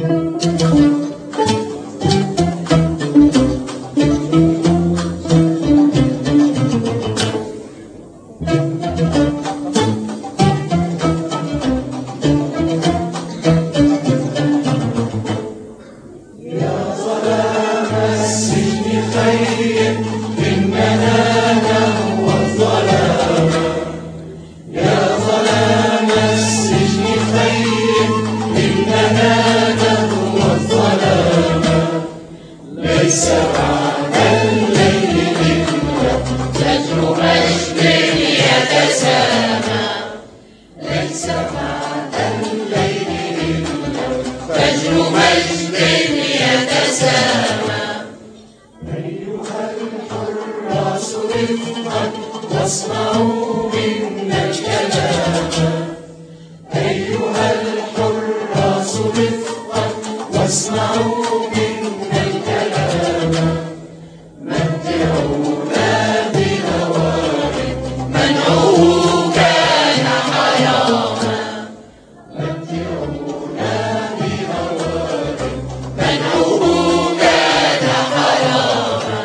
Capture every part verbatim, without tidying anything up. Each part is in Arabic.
ليس بعد الليل إلا فجر مجد يتسامى، ليس بعد الليل إلا فجر مجد يتسامى. أيها الحراس رفقا واسمعوا منا الكلام، أيها الحراس رفقا واسمعوا منا الكلام. متعونا بهواه منعه كان حراما، متعونا بهواه منعه كان حراما.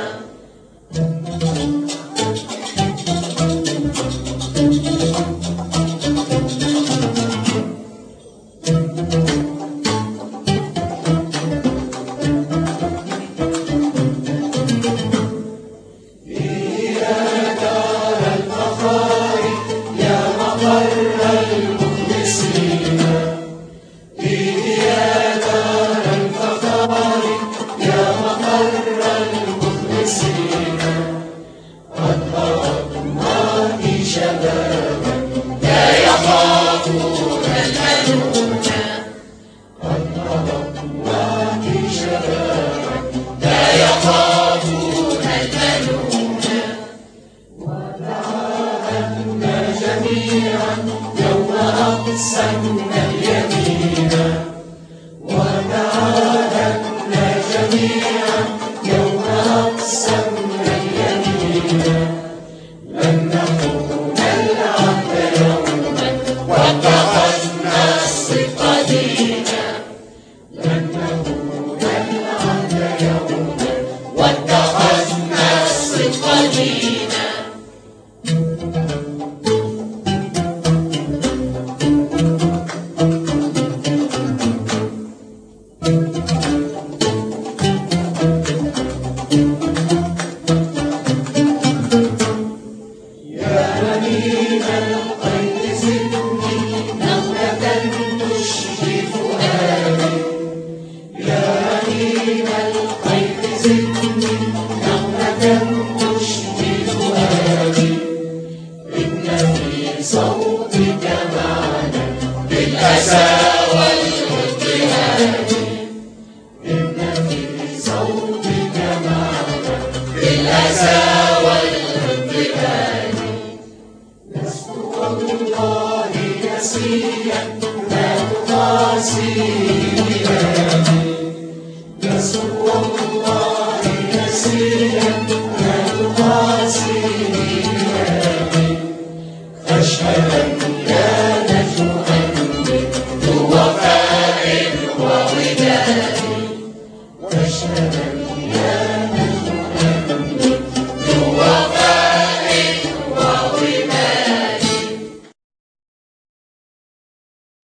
يوم أقسمنا اليمين وتعاهدنا جميعا، يوم أقسمنا اليمين لن نخون العهد يوما واتخذنا الصدق دينا، لن نخون العهد يوما واتخذنا الصدق دينا. صوتك معنا بالأسى والاضطهاد، إن في صوتك معنا بالأسى والاضطهاد. لست والله نسيا لا تقاسي بلادي، لست والله نسيا